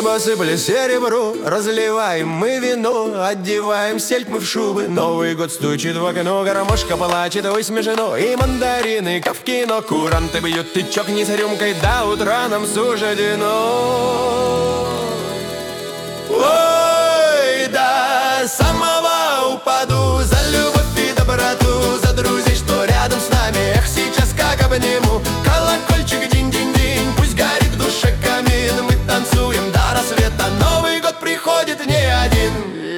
небо сыпали серебро, разливаем мы вино, одеваем сельдь мы в шубы. Новый год стучит в окно, гармошка плачет, ой, смешно. И мандарины, ка в кино, куранты бьют, ты чокни с рюмкой, до утра нам суждено. Ой, до самого упаду, за любовь и доброту, за друзей, что рядом с нами. Эх, сейчас как обниму, колокольчик динь-динь-динь, пусть горит в душе камин. Мы танцуем до рассвета, Новый год приходит не один.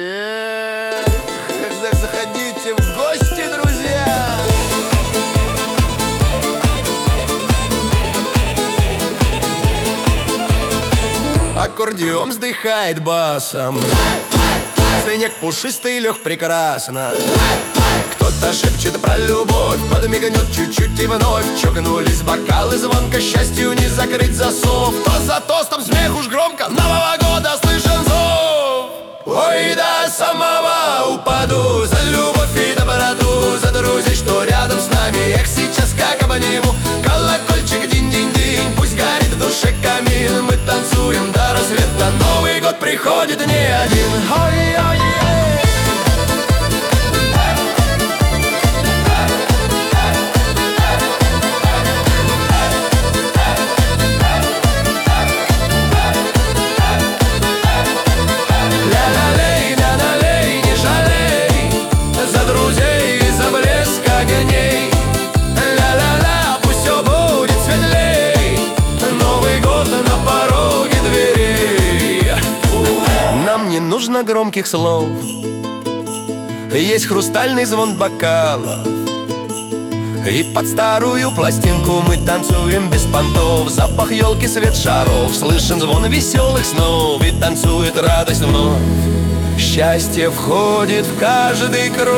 Заходите в гости, друзья. Аккордеон вздыхает басом, снег пушистый лег прекрасно. Кто-то шепчет про любовь, подмигнет чуть-чуть и вновь. Чокнулись бокалы, звонко, счастью не закрыть засов. То за тостом смех уж громко, Нового года слышен зов. Ой, до самого упаду, за любовь и доброту, за друзей, что рядом с нами. Эх, сейчас как обниму, колокольчик динь-динь-динь, пусть горит в душе камин. Мы танцуем до рассвета, Новый год приходит не один. Ой-ой-ой. Не нужно громких слов, есть хрустальный звон бокалов. И под старую пластинку мы танцуем без понтов. Запах елки, свет шаров, слышен звон веселых снов. И танцует радость вновь, счастье входит в каждый круг.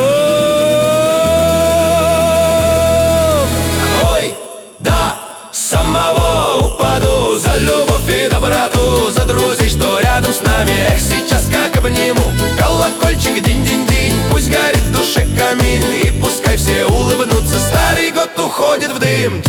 Ой, до самого упаду, за любовь и доброту, за друзей, что рядом с нами. Эх, сейчас как обниму, колокольчик динь-динь-динь, пусть горит в душе камин. И пускай все улыбнутся, старый год уходит в дым.